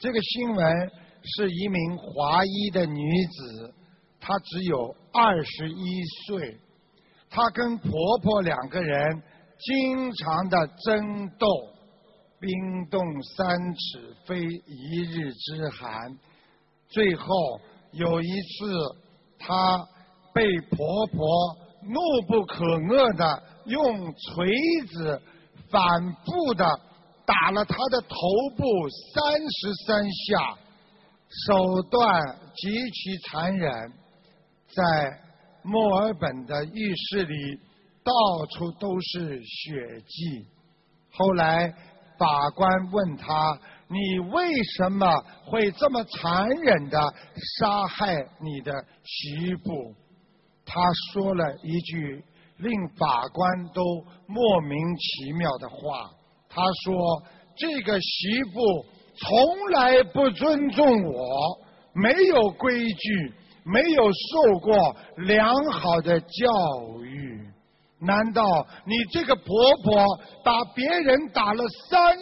这个新闻是一名华裔的女子，她只有21岁，她跟婆婆2个人经常的争斗，冰冻3尺非一日之寒。最后有一次，她被婆婆怒不可遏的用锤子反复的打了她的头部33下，手段极其残忍。在墨尔本的浴室里到处都是血迹。后来法官问他，你为什么会这么残忍地杀害你的媳妇？他说了一句令法官都莫名其妙的话，他说，这个媳妇从来不尊重我，没有规矩，没有受过良好的教育。难道你这个婆婆把别人打了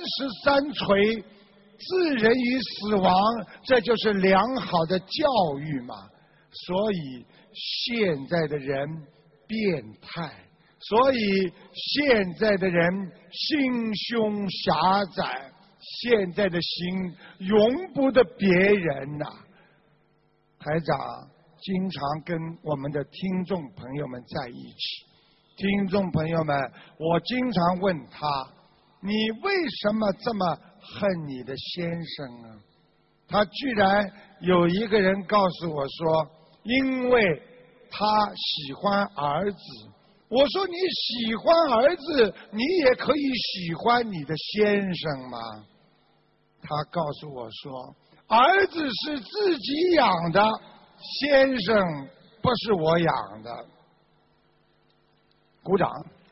33锤，置人于死亡，这就是良好的教育吗？所以现在的人变态，所以现在的人心胸狭窄，现在的心容不得别人呐。台长经常跟我们的听众朋友们在一起，听众朋友们，我经常问他，你为什么这么恨你的先生呢？他居然有一个人告诉我说，因为他喜欢儿子。我说，你喜欢儿子，你也可以喜欢你的先生吗？他告诉我说，儿子是自己养的，先生不是我养的。鼓掌。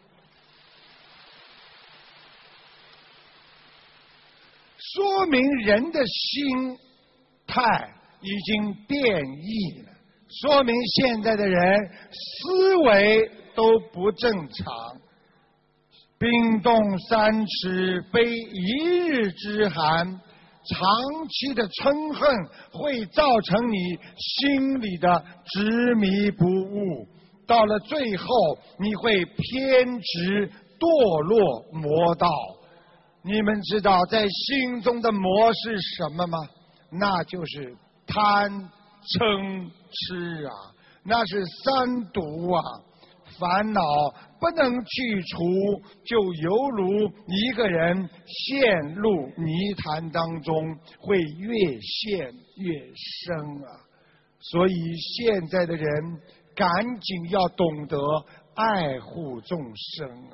说明人的心态已经变异了，说明现在的人思维都不正常。冰冻3尺非一日之寒，长期的嗔恨会造成你心里的执迷不悟，到了最后你会偏执堕落魔道。你们知道在心中的魔是什么吗？那就是贪嗔痴啊，那是3毒啊。烦恼不能去除，就犹如一个人陷入泥潭当中，会越陷越深啊。所以现在的人赶紧要懂得爱护众生啊。